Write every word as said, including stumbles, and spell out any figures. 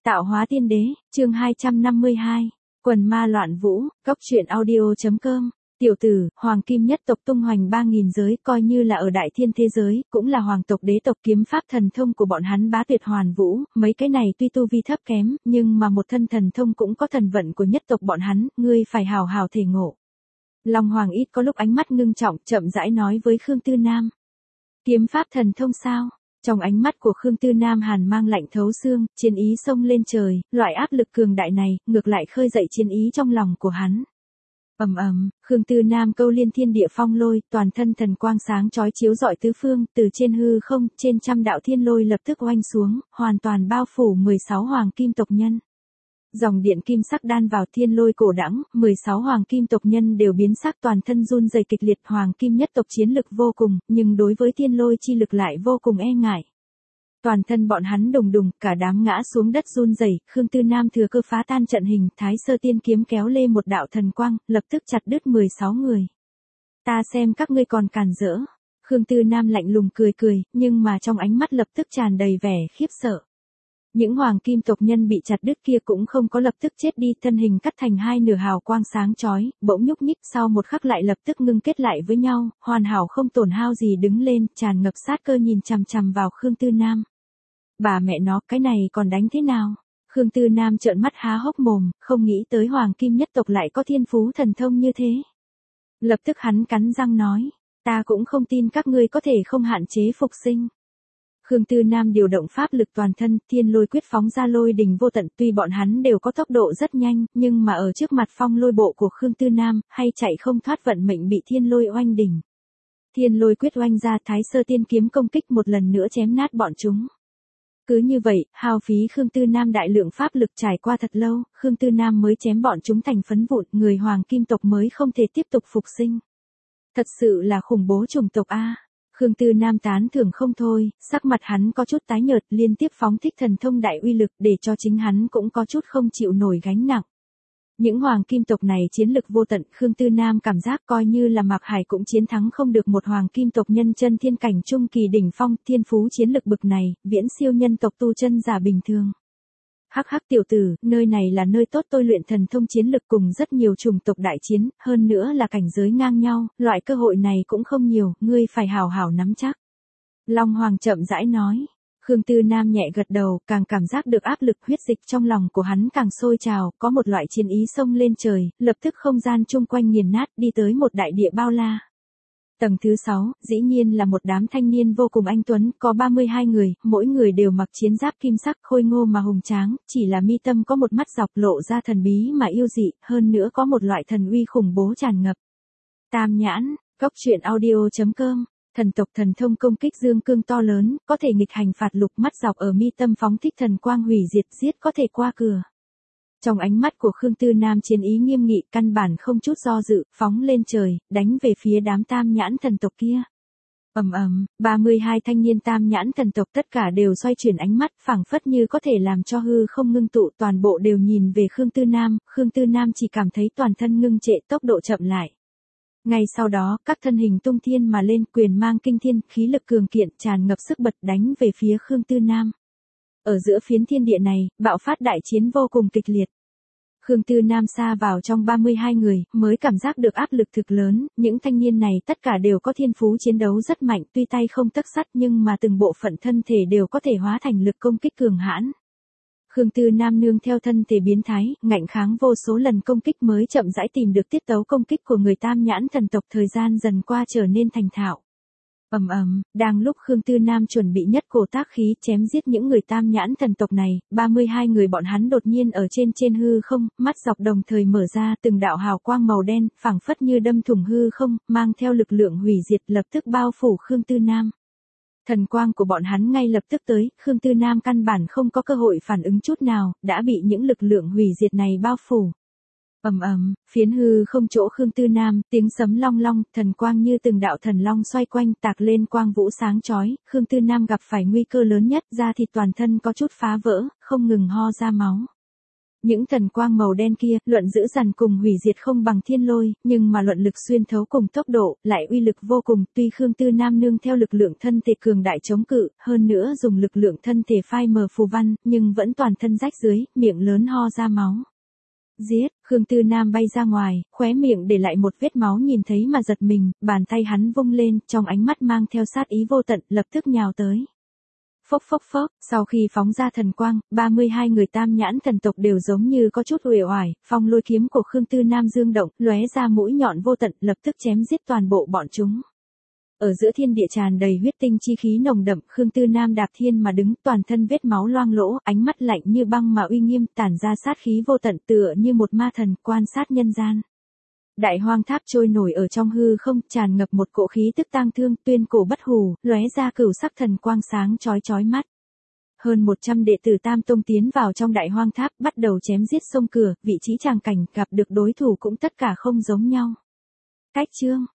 Tạo hóa tiên đế, chương hai trăm năm mươi hai, quần ma loạn vũ, cốc truyện audio.com, tiểu tử, hoàng kim nhất tộc tung hoành ba nghìn giới, coi như là ở đại thiên thế giới, cũng là hoàng tộc đế tộc, kiếm pháp thần thông của bọn hắn bá tuyệt hoàn vũ, mấy cái này tuy tu vi thấp kém, nhưng mà một thân thần thông cũng có thần vận của nhất tộc bọn hắn, ngươi phải hào hào thể ngộ. Long Hoàng ít có lúc ánh mắt ngưng trọng, chậm rãi nói với Khương Tư Nam. Kiếm pháp thần thông sao? Trong ánh mắt của Khương Tư Nam hàn mang lạnh thấu xương, chiến ý xông lên trời, loại áp lực cường đại này, ngược lại khơi dậy chiến ý trong lòng của hắn. Ầm ầm, Khương Tư Nam câu liên thiên địa phong lôi, toàn thân thần quang sáng chói chiếu rọi tứ phương, từ trên hư không, trên trăm đạo thiên lôi lập tức oanh xuống, hoàn toàn bao phủ mười sáu hoàng kim tộc nhân. Dòng điện kim sắc đan vào thiên lôi cổ đãng, mười sáu hoàng kim tộc nhân đều biến sắc, toàn thân run rẩy kịch liệt. Hoàng kim nhất tộc chiến lực vô cùng, nhưng đối với thiên lôi chi lực lại vô cùng e ngại. Toàn thân bọn hắn đùng đùng, cả đám ngã xuống đất run rẩy. Khương Tư Nam thừa cơ phá tan trận hình, Thái Sơ Tiên kiếm kéo lê một đạo thần quang, lập tức chặt đứt mười sáu người. Ta xem các ngươi còn càn rỡ. Khương Tư Nam lạnh lùng cười cười, nhưng mà trong ánh mắt lập tức tràn đầy vẻ khiếp sợ. Những hoàng kim tộc nhân bị chặt đứt kia cũng không có lập tức chết đi, thân hình cắt thành hai nửa, hào quang sáng chói, bỗng nhúc nhích, sau một khắc lại lập tức ngưng kết lại với nhau, hoàn hảo không tổn hao gì đứng lên, tràn ngập sát cơ nhìn chằm chằm vào Khương Tư Nam. Bà mẹ nó, cái này còn đánh thế nào? Khương Tư Nam trợn mắt há hốc mồm, không nghĩ tới hoàng kim nhất tộc lại có thiên phú thần thông như thế. Lập tức hắn cắn răng nói, ta cũng không tin các ngươi có thể không hạn chế phục sinh. Khương Tư Nam điều động pháp lực toàn thân, thiên lôi quyết phóng ra lôi đình vô tận, tuy bọn hắn đều có tốc độ rất nhanh, nhưng mà ở trước mặt phong lôi bộ của Khương Tư Nam, hay chạy không thoát vận mệnh bị thiên lôi oanh đỉnh. Thiên lôi quyết oanh ra, Thái Sơ Tiên kiếm công kích một lần nữa chém nát bọn chúng. Cứ như vậy, hao phí Khương Tư Nam đại lượng pháp lực trải qua thật lâu, Khương Tư Nam mới chém bọn chúng thành phấn vụn, người hoàng kim tộc mới không thể tiếp tục phục sinh. Thật sự là khủng bố chủng tộc a. Khương Tư Nam tán thưởng không thôi, sắc mặt hắn có chút tái nhợt, liên tiếp phóng thích thần thông đại uy lực để cho chính hắn cũng có chút không chịu nổi gánh nặng. Những hoàng kim tộc này chiến lực vô tận, Khương Tư Nam cảm giác coi như là Mạc Hải cũng chiến thắng không được một hoàng kim tộc nhân chân thiên cảnh trung kỳ đỉnh phong, thiên phú chiến lực bực này, viễn siêu nhân tộc tu chân giả bình thường. Hắc hắc tiểu tử, nơi này là nơi tốt tôi luyện thần thông chiến lực cùng rất nhiều chủng tộc đại chiến, hơn nữa là cảnh giới ngang nhau, loại cơ hội này cũng không nhiều, ngươi phải hào hào nắm chắc. Long Hoàng chậm rãi nói. Khương Tư Nam nhẹ gật đầu, càng cảm giác được áp lực, huyết dịch trong lòng của hắn càng sôi trào, có một loại chiến ý xông lên trời, lập tức không gian chung quanh nghiền nát, đi tới một đại địa bao la. Tầng thứ sáu, dĩ nhiên là một đám thanh niên vô cùng anh tuấn, có ba mươi hai người, mỗi người đều mặc chiến giáp kim sắc, khôi ngô mà hùng tráng, chỉ là mi tâm có một mắt dọc lộ ra thần bí mà yêu dị, hơn nữa có một loại thần uy khủng bố tràn ngập. Tam nhãn, cốc truyện audio.com. Thần tộc thần thông công kích dương cương to lớn, có thể nghịch hành phạt lục, mắt dọc ở mi tâm phóng thích thần quang hủy diệt, giết có thể qua cửa. Trong ánh mắt của Khương Tư Nam chiến ý nghiêm nghị, căn bản không chút do dự, phóng lên trời, đánh về phía đám tam nhãn thần tộc kia. Ầm ầm, ba mươi hai thanh niên tam nhãn thần tộc tất cả đều xoay chuyển ánh mắt, phảng phất như có thể làm cho hư không ngưng tụ, toàn bộ đều nhìn về Khương Tư Nam, Khương Tư Nam chỉ cảm thấy toàn thân ngưng trệ, tốc độ chậm lại. Ngay sau đó, các thân hình tung thiên mà lên, quyền mang kinh thiên, khí lực cường kiện, tràn ngập sức bật đánh về phía Khương Tư Nam. Ở giữa phiến thiên địa này, bạo phát đại chiến vô cùng kịch liệt. Khương Tư Nam xa vào trong ba mươi hai người, mới cảm giác được áp lực thực lớn, những thanh niên này tất cả đều có thiên phú chiến đấu rất mạnh, tuy tay không tấc sắt nhưng mà từng bộ phận thân thể đều có thể hóa thành lực công kích cường hãn. Khương Tư Nam nương theo thân thể biến thái, ngạnh kháng vô số lần công kích mới chậm rãi tìm được tiết tấu công kích của người tam nhãn thần tộc, thời gian dần qua trở nên thành thạo. Ầm ầm, đang lúc Khương Tư Nam chuẩn bị nhất cổ tác khí chém giết những người tam nhãn thần tộc này, ba mươi hai người bọn hắn đột nhiên ở trên trên hư không, mắt dọc đồng thời mở ra, từng đạo hào quang màu đen, phảng phất như đâm thủng hư không, mang theo lực lượng hủy diệt lập tức bao phủ Khương Tư Nam. Thần quang của bọn hắn ngay lập tức tới, Khương Tư Nam căn bản không có cơ hội phản ứng chút nào, đã bị những lực lượng hủy diệt này bao phủ. Ầm ầm, phiến hư không chỗ Khương Tư Nam, tiếng sấm long long, thần quang như từng đạo thần long xoay quanh, tạc lên quang vũ sáng chói, Khương Tư Nam gặp phải nguy cơ lớn nhất, da thịt toàn thân có chút phá vỡ, không ngừng ho ra máu. Những thần quang màu đen kia, luận dữ dằn cùng hủy diệt không bằng thiên lôi, nhưng mà luận lực xuyên thấu cùng tốc độ, lại uy lực vô cùng, tuy Khương Tư Nam nương theo lực lượng thân thể cường đại chống cự, hơn nữa dùng lực lượng thân thể phai mờ phù văn, nhưng vẫn toàn thân rách dưới, miệng lớn ho ra máu. Giết, Khương Tư Nam bay ra ngoài, khóe miệng để lại một vết máu nhìn thấy mà giật mình, bàn tay hắn vung lên, trong ánh mắt mang theo sát ý vô tận, lập tức nhào tới. Phốc phốc phốc, sau khi phóng ra thần quang, ba mươi hai người tam nhãn thần tộc đều giống như có chút uể oải, phong lôi kiếm của Khương Tư Nam dương động, lóe ra mũi nhọn vô tận, lập tức chém giết toàn bộ bọn chúng. Ở giữa thiên địa tràn đầy huyết tinh chi khí nồng đậm, Khương Tư Nam đạp thiên mà đứng, toàn thân vết máu loang lỗ, ánh mắt lạnh như băng mà uy nghiêm, tản ra sát khí vô tận, tựa như một ma thần quan sát nhân gian. Đại hoang tháp trôi nổi ở trong hư không, tràn ngập một cỗ khí tức tang thương, tuyên cổ bất hủ, lóe ra cửu sắc thần quang sáng chói chói mắt. Hơn một trăm đệ tử Tam Tông tiến vào trong đại hoang tháp, bắt đầu chém giết xông cửa, vị trí tràng cảnh, gặp được đối thủ cũng tất cả không giống nhau. Cách chương